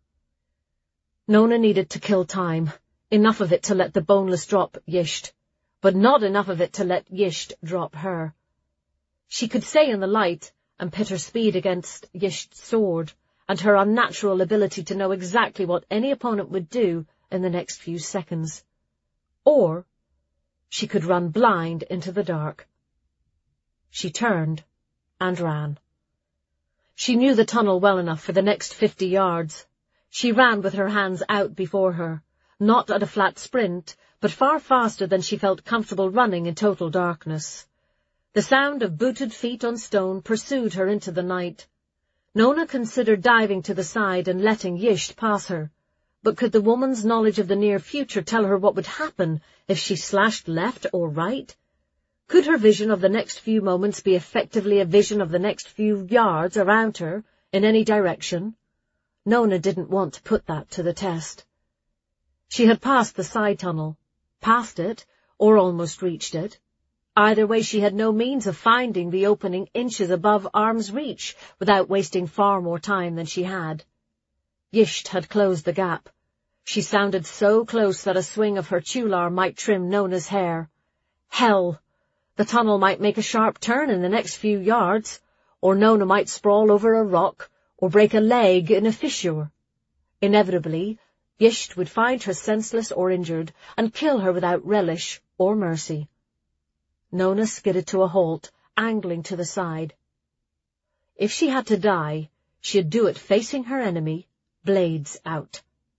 Nona needed to kill time, enough of it to let the boneless drop Yisht, but not enough of it to let Yisht drop her. She could stay in the light and pit her speed against Yisht's sword, and her unnatural ability to know exactly what any opponent would do in the next few seconds. Or she could run blind into the dark. She turned and ran. She knew the tunnel well enough for the next fifty yards. She ran with her hands out before her, not at a flat sprint, but far faster than she felt comfortable running in total darkness. The sound of booted feet on stone pursued her into the night. Nona considered diving to the side and letting Yisht pass her, but could the woman's knowledge of the near future tell her what would happen if she slashed left or right? Could her vision of the next few moments be effectively a vision of the next few yards around her, in any direction? Nona didn't want to put that to the test. She had passed the side tunnel, passed it, or almost reached it. Either way, she had no means of finding the opening inches above arm's reach without wasting far more time than she had. Yisht had closed the gap. She sounded so close that a swing of her tular might trim Nona's hair. Hell! The tunnel might make a sharp turn in the next few yards, or Nona might sprawl over a rock, or break a leg in a fissure. Inevitably, Yisht would find her senseless or injured, and kill her without relish or mercy. Nona skidded to a halt, angling to the side. If she had to die, she'd do it facing her enemy, blades out.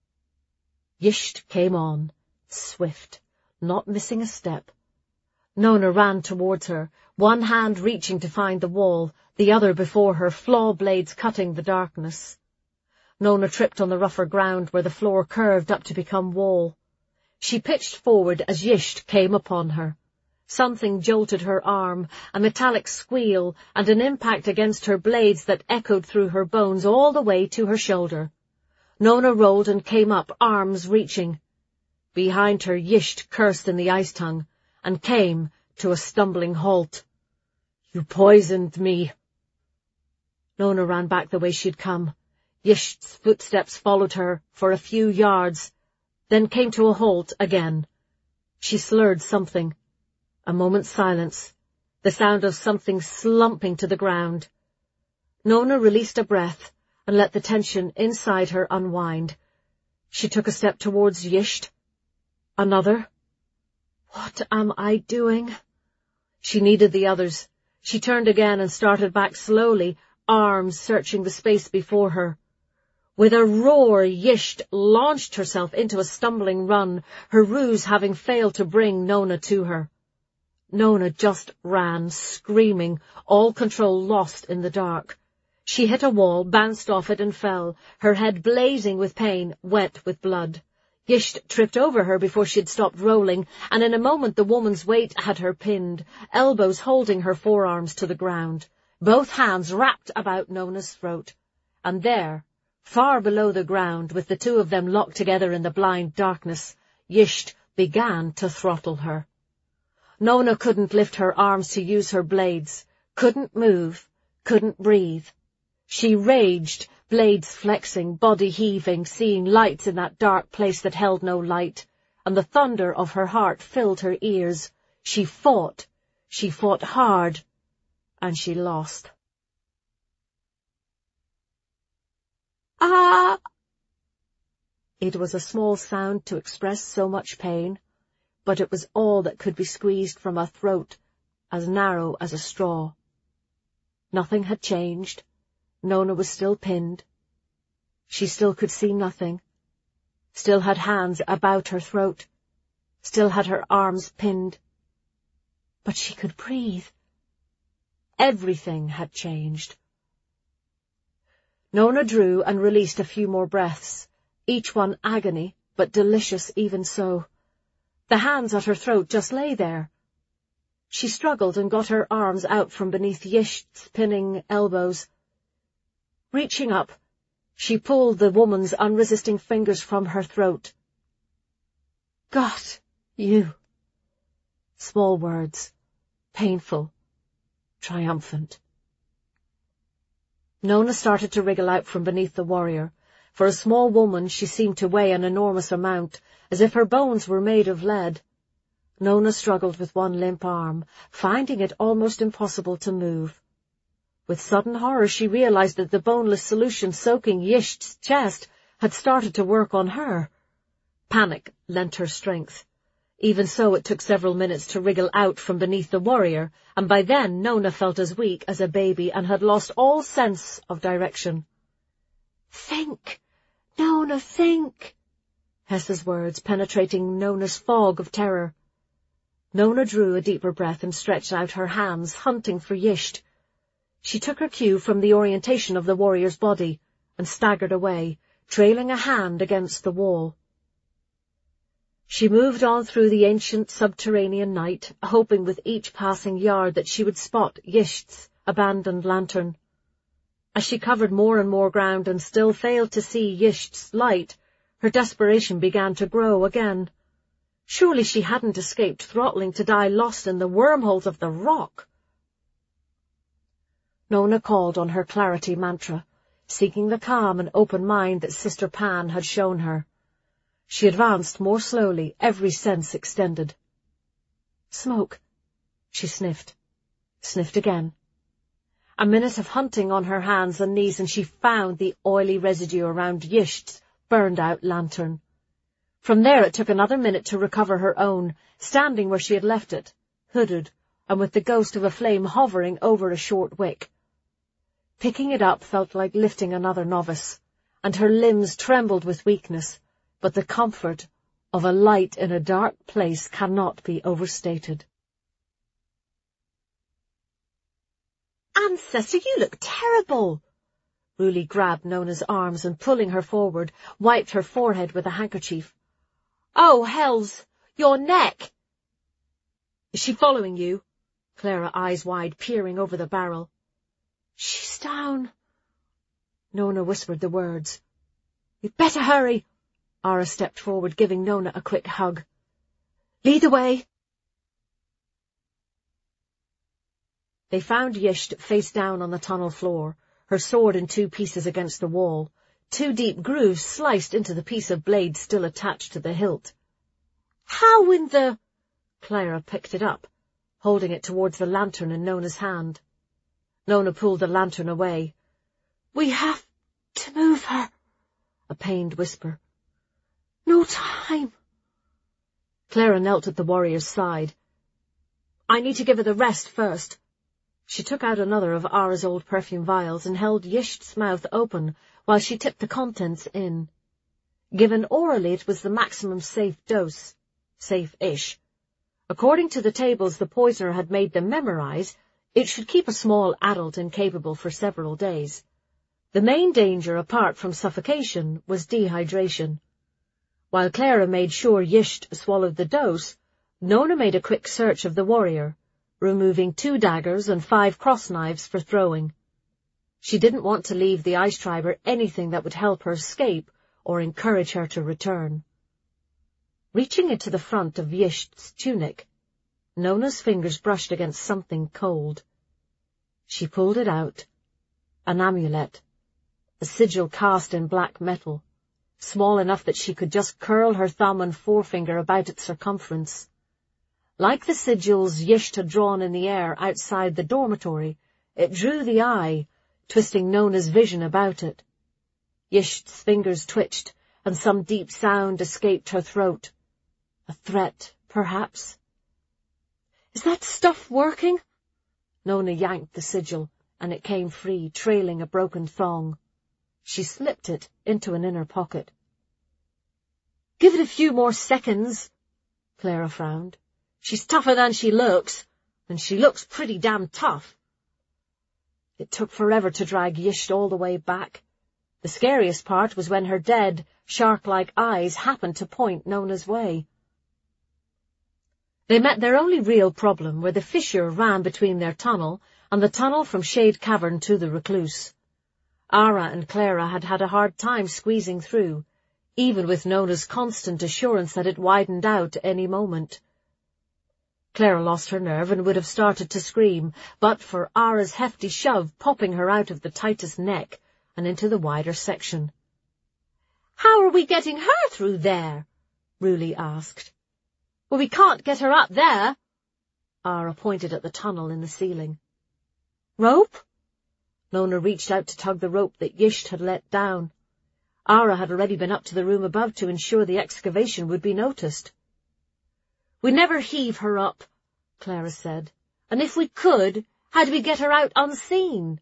Yisht came on, swift, not missing a step. Nona ran towards her, one hand reaching to find the wall, the other before her, flaw blades cutting the darkness. Nona tripped on the rougher ground where the floor curved up to become wall. She pitched forward as Yisht came upon her. Something jolted her arm, a metallic squeal, and an impact against her blades that echoed through her bones all the way to her shoulder. Nona rolled and came up, arms reaching. Behind her, Yisht cursed in the ice tongue, and came to a stumbling halt. "You poisoned me." Nona ran back the way she'd come. Yisht's footsteps followed her for a few yards, then came to a halt again. She slurred something. A moment's silence, the sound of something slumping to the ground. Nona released a breath and let the tension inside her unwind. She took a step towards Yisht. Another. What am I doing? She needed the others. She turned again and started back slowly, arms searching the space before her. With a roar, Yisht launched herself into a stumbling run, her ruse having failed to bring Nona to her. Nona just ran, screaming, all control lost in the dark. She hit a wall, bounced off it and fell, her head blazing with pain, wet with blood. Yisht tripped over her before she had stopped rolling, and in a moment the woman's weight had her pinned, elbows holding her forearms to the ground, both hands wrapped about Nona's throat. And there, far below the ground, with the two of them locked together in the blind darkness, Yisht began to throttle her. Nona couldn't lift her arms to use her blades, couldn't move, couldn't breathe. She raged, blades flexing, body heaving, seeing lights in that dark place that held no light, and the thunder of her heart filled her ears. She fought, she fought hard, and she lost. Ah! It was a small sound to express so much pain, but it was all that could be squeezed from a throat as narrow as a straw. Nothing had changed. Nona was still pinned. She still could see nothing, still had hands about her throat, still had her arms pinned. But she could breathe. Everything had changed. Nona drew and released a few more breaths, each one agony, but delicious even so. The hands at her throat just lay there. She struggled and got her arms out from beneath Yisht's pinning elbows. Reaching up, she pulled the woman's unresisting fingers from her throat. "Got you." Small words, painful, triumphant. Nona started to wriggle out from beneath the warrior. For a small woman, she seemed to weigh an enormous amount, as if her bones were made of lead. Nona struggled with one limp arm, finding it almost impossible to move. With sudden horror, she realized that the boneless solution soaking Yisht's chest had started to work on her. Panic lent her strength. Even so, it took several minutes to wriggle out from beneath the warrior, and by then Nona felt as weak as a baby and had lost all sense of direction. "Think, Nona, think," Hessa's words penetrating Nona's fog of terror. Nona drew a deeper breath and stretched out her hands, hunting for Yisht. She took her cue from the orientation of the warrior's body and staggered away, trailing a hand against the wall. She moved on through the ancient subterranean night, hoping with each passing yard that she would spot Yisht's abandoned lantern. As she covered more and more ground and still failed to see Yisht's light, her desperation began to grow again. Surely she hadn't escaped throttling to die lost in the wormholes of the rock. Nona called on her clarity mantra, seeking the calm and open mind that Sister Pan had shown her. She advanced more slowly, every sense extended. "Smoke," she sniffed, sniffed again. A minute of hunting on her hands and knees, and she found the oily residue around Yisht's burned-out lantern. From there it took another minute to recover her own, standing where she had left it, hooded, and with the ghost of a flame hovering over a short wick. Picking it up felt like lifting another novice, and her limbs trembled with weakness, but the comfort of a light in a dark place cannot be overstated. "Ancestor, you look terrible!" Ruli grabbed Nona's arms and, pulling her forward, wiped her forehead with a handkerchief. "Oh, hells! Your neck!" "Is she following you?" Clara, eyes wide, peering over the barrel. "She's down." Nona whispered the words. "You'd better hurry." Ara stepped forward, giving Nona a quick hug. "Lead the way." They found Yisht face down on the tunnel floor, her sword in two pieces against the wall, two deep grooves sliced into the piece of blade still attached to the hilt. "How in the—" Clara picked it up, holding it towards the lantern in Nona's hand. Nona pulled the lantern away. "We have to move her," a pained whisper. "No time." Clara knelt at the warrior's side. "I need to give her the rest first." She took out another of Ara's old perfume vials and held Yisht's mouth open while she tipped the contents in. Given orally, it was the maximum safe dose. Safe-ish. According to the tables the poisoner had made them memorize, it should keep a small adult incapable for several days. The main danger, apart from suffocation, was dehydration. While Clara made sure Yisht swallowed the dose, Nona made a quick search of the warrior, removing two daggers and five cross knives for throwing. She didn't want to leave the ice triber anything that would help her escape or encourage her to return. Reaching into the front of Yisht's tunic, Nona's fingers brushed against something cold. She pulled it out. An amulet. A sigil cast in black metal, small enough that she could just curl her thumb and forefinger about its circumference. Like the sigils Yisht had drawn in the air outside the dormitory, it drew the eye, twisting Nona's vision about it. Yisht's fingers twitched, and some deep sound escaped her throat. A threat, perhaps. "Is that stuff working?" Nona yanked the sigil, and it came free, trailing a broken thong. She slipped it into an inner pocket. "Give it a few more seconds," Clara frowned. "She's tougher than she looks, and she looks pretty damn tough." It took forever to drag Yisht all the way back, The scariest part was when her dead, shark-like eyes happened to point Nona's way. They met their only real problem where the fissure ran between their tunnel and the tunnel from Shade Cavern to the Recluse. Ara and Clara had had a hard time squeezing through, even with Nona's constant assurance that it widened out any moment. Clara lost her nerve and would have started to scream, but for Ara's hefty shove popping her out of the tightest neck and into the wider section. "How are we getting her through there?" Ruli asked. "Well, we can't get her up there." Ara pointed at the tunnel in the ceiling. "Rope?" Nona reached out to tug the rope that Yisht had let down. Ara had already been up to the room above to ensure the excavation would be noticed. "We never heave her up," Clara said. "And if we could, how do we get her out unseen?"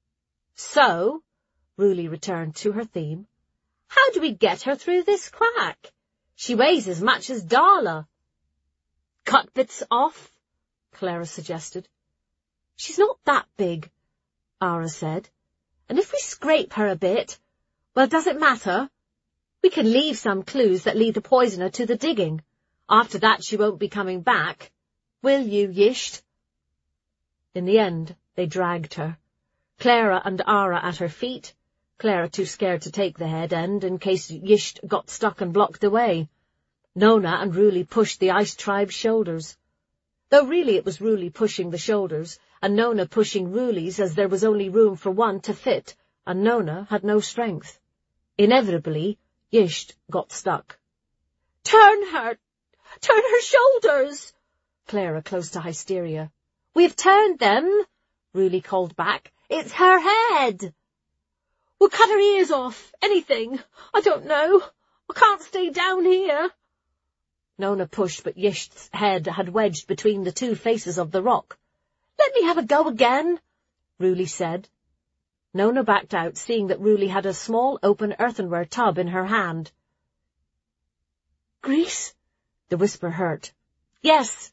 "So," Ruli returned to her theme, "how do we get her through this crack? She weighs as much as Darla." "Cut bits off," Clara suggested. "She's not that big," Ara said. "And if we scrape her a bit, well, does it matter? We can leave some clues that lead the poisoner to the digging. After that she won't be coming back. Will you, Yisht?" In the end, they dragged her. Clara and Ara at her feet, Clara too scared to take the head end in case Yisht got stuck and blocked the way. Nona and Ruli pushed the Ice Tribe's shoulders. Though really it was Ruli pushing the shoulders, and Nona pushing Ruli's as there was only room for one to fit, and Nona had no strength. Inevitably, Yisht got stuck. "Turn her! Turn her shoulders!" Clara, close to hysteria. "We've turned them," Ruli called back. "It's her head." "We'll cut her ears off. Anything. I don't know. I can't stay down here." Nona pushed, but Yisht's head had wedged between the two faces of the rock. "Let me have a go again," Ruli said. Nona backed out, seeing that Ruli had a small, open earthenware tub in her hand. "Grease?" The whisper hurt. "Yes."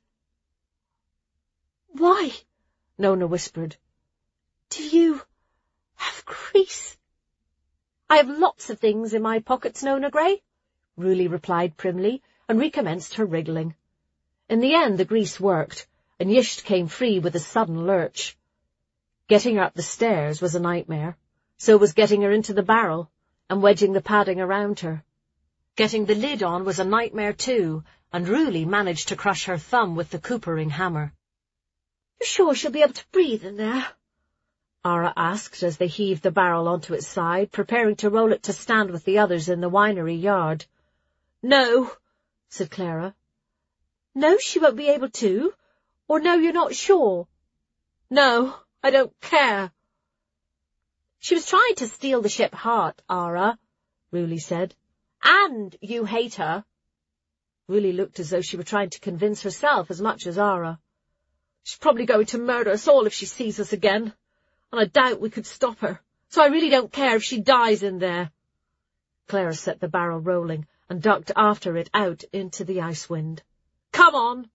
"Why?" Nona whispered. "Do you have grease?" "I have lots of things in my pockets, Nona Grey," Ruli replied primly, and recommenced her wriggling. In the end, the grease worked, and Yisht came free with a sudden lurch. Getting her up the stairs was a nightmare. So was getting her into the barrel and wedging the padding around her. Getting the lid on was a nightmare too, and Ruli managed to crush her thumb with the coopering hammer. "You sure she'll be able to breathe in there?" Ara asked as they heaved the barrel onto its side, preparing to roll it to stand with the others in the winery yard. "No," said Clara. "No, she won't be able to? Or no, you're not sure?" "No, I don't care." "She was trying to steal the ship heart, Ara," Ruli said. "And you hate her." Ruli looked as though she were trying to convince herself as much as Ara. "She's probably going to murder us all if she sees us again, and I doubt we could stop her, so I really don't care if she dies in there." Clara set the barrel rolling and ducked after it out into the ice wind. "Come on!"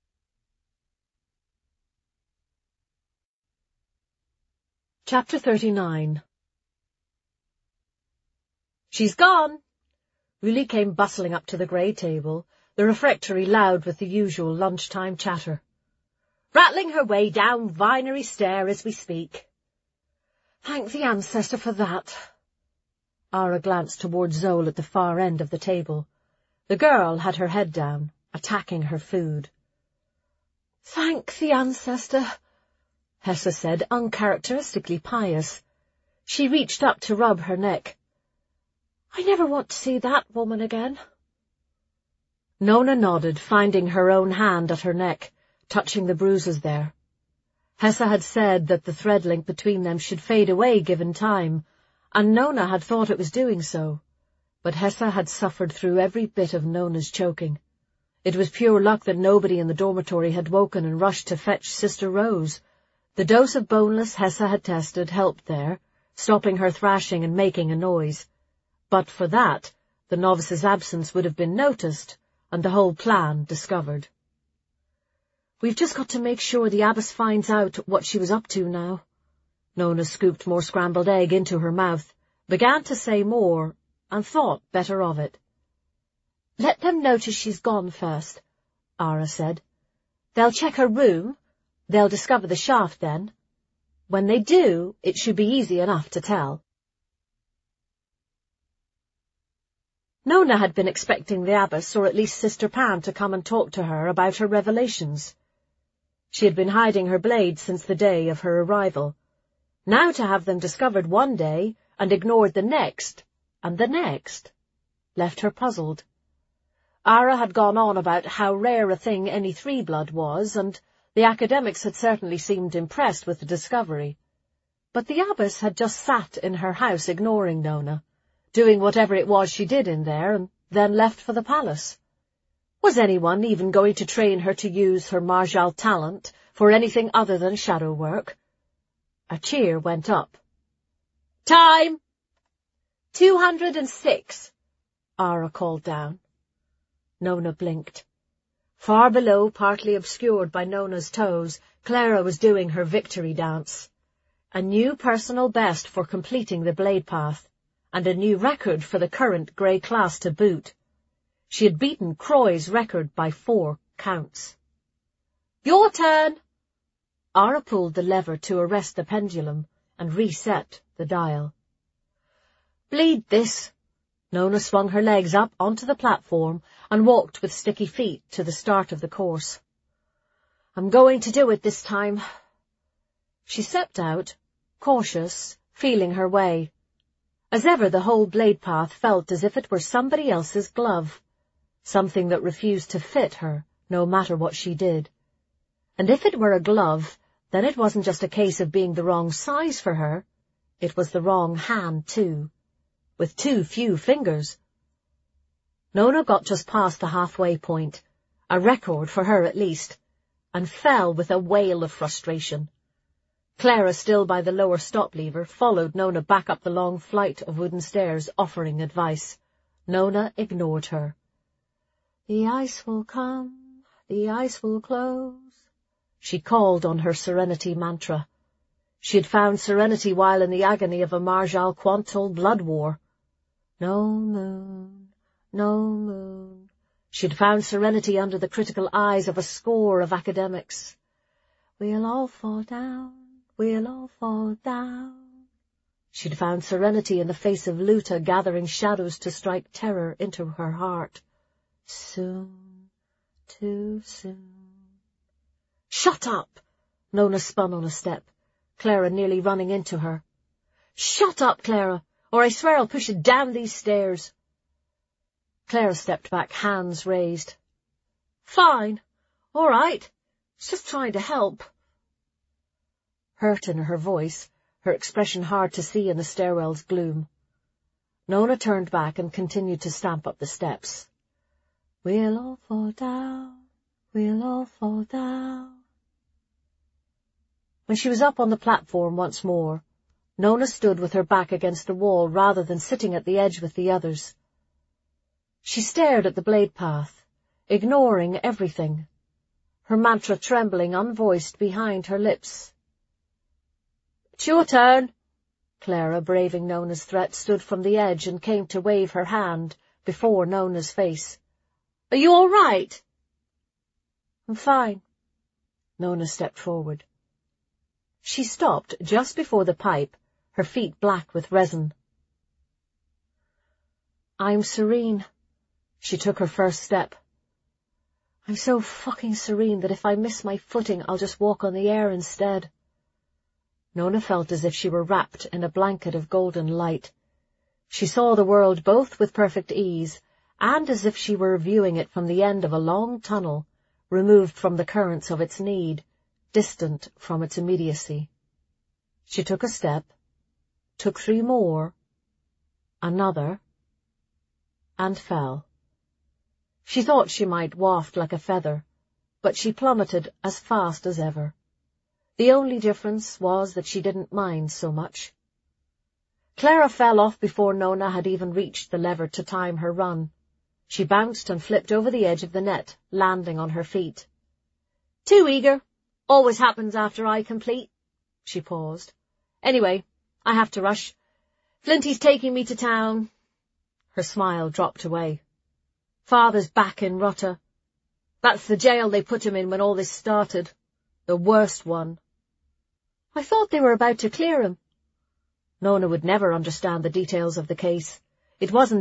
Chapter thirty-nine. "She's gone!" Ruli came bustling up to the grey table, the refectory loud with the usual lunchtime chatter. "Rattling her way down Vinery Stair as we speak." "Thank the ancestor for that." Ara glanced towards Zol at the far end of the table. The girl had her head down, attacking her food. "Thank the ancestor," Hessa said, uncharacteristically pious. She reached up to rub her neck. "I never want to see that woman again." Nona nodded, finding her own hand at her neck, touching the bruises there. Hessa had said that the thread link between them should fade away given time, and Nona had thought it was doing so. But Hessa had suffered through every bit of Nona's choking. It was pure luck that nobody in the dormitory had woken and rushed to fetch Sister Rose. The dose of boneless Hessa had tested helped there, stopping her thrashing and making a noise. But for that, the novice's absence would have been noticed, and the whole plan discovered. "We've just got to make sure the abbess finds out what she was up to now." Nona scooped more scrambled egg into her mouth, began to say more, and thought better of it. Let them notice she's gone first, Ara said. They'll check her room. They'll discover the shaft then. When they do, it should be easy enough to tell. Nona had been expecting the abbess, or at least Sister Pan, to come and talk to her about her revelations. She had been hiding her blade since the day of her arrival. Now to have them discovered one day, and ignored the next, and the next, left her puzzled. Ara had gone on about how rare a thing any three blood was, and the academics had certainly seemed impressed with the discovery. But the abbess had just sat in her house ignoring Nona, doing whatever it was she did in there, and then left for the palace. Was anyone even going to train her to use her martial talent for anything other than shadow work? A cheer went up. Time! Two hundred and six, Ara called down. Nona blinked. Far below, partly obscured by Nona's toes, Clara was doing her victory dance. A new personal best for completing the blade path, and a new record for the current grey class to boot. She had beaten Croy's record by four counts. Your turn! Ara pulled the lever to arrest the pendulum and reset the dial. Bleed this! Nona swung her legs up onto the platform and walked with sticky feet to the start of the course. I'm going to do it this time. She stepped out, cautious, feeling her way. As ever, the whole blade path felt as if it were somebody else's glove, something that refused to fit her, no matter what she did. And if it were a glove, then it wasn't just a case of being the wrong size for her. It was the wrong hand, too, with too few fingers. Nona got just past the halfway point, a record for her at least, and fell with a wail of frustration. Clara, still by the lower stop lever, followed Nona back up the long flight of wooden stairs, offering advice. Nona ignored her. The ice will come, the ice will close, she called on her serenity mantra. She had found serenity while in the agony of a Marjal Quantal blood war. No moon, no moon. She'd found serenity under the critical eyes of a score of academics. We'll all fall down, we'll all fall down. She'd found serenity in the face of Luta gathering shadows to strike terror into her heart. Soon, too soon. Shut up! Nona spun on a step, Clara nearly running into her. Shut up, Clara, or I swear I'll push you down these stairs. Clara stepped back, hands raised. Fine, all right, it's just trying to help. Hurt in her voice, her expression hard to see in the stairwell's gloom. Nona turned back and continued to stamp up the steps. We'll all fall down, we'll all fall down. When she was up on the platform once more, Nona stood with her back against the wall rather than sitting at the edge with the others. She stared at the blade path, ignoring everything, her mantra trembling unvoiced behind her lips. It's your turn. Clara, braving Nona's threat, stood from the edge and came to wave her hand before Nona's face. Are you all right? I'm fine. Nona stepped forward. She stopped just before the pipe, her feet black with resin. I'm serene. She took her first step. I'm so fucking serene that if I miss my footing, I'll just walk on the air instead. Nona felt as if she were wrapped in a blanket of golden light. She saw the world both with perfect ease and as if she were viewing it from the end of a long tunnel, removed from the currents of its need, distant from its immediacy. She took a step, took three more, another, and fell. She thought she might waft like a feather, but she plummeted as fast as ever. The only difference was that she didn't mind so much. Clara fell off before Nona had even reached the lever to time her run. She bounced and flipped over the edge of the net, landing on her feet. Too eager. Always happens after I complete. She paused. Anyway, I have to rush. Flinty's taking me to town. Her smile dropped away. Father's back in Rutter. That's the jail they put him in when all this started. The worst one. I thought they were about to clear him. Nona would never understand the details of the case. It wasn't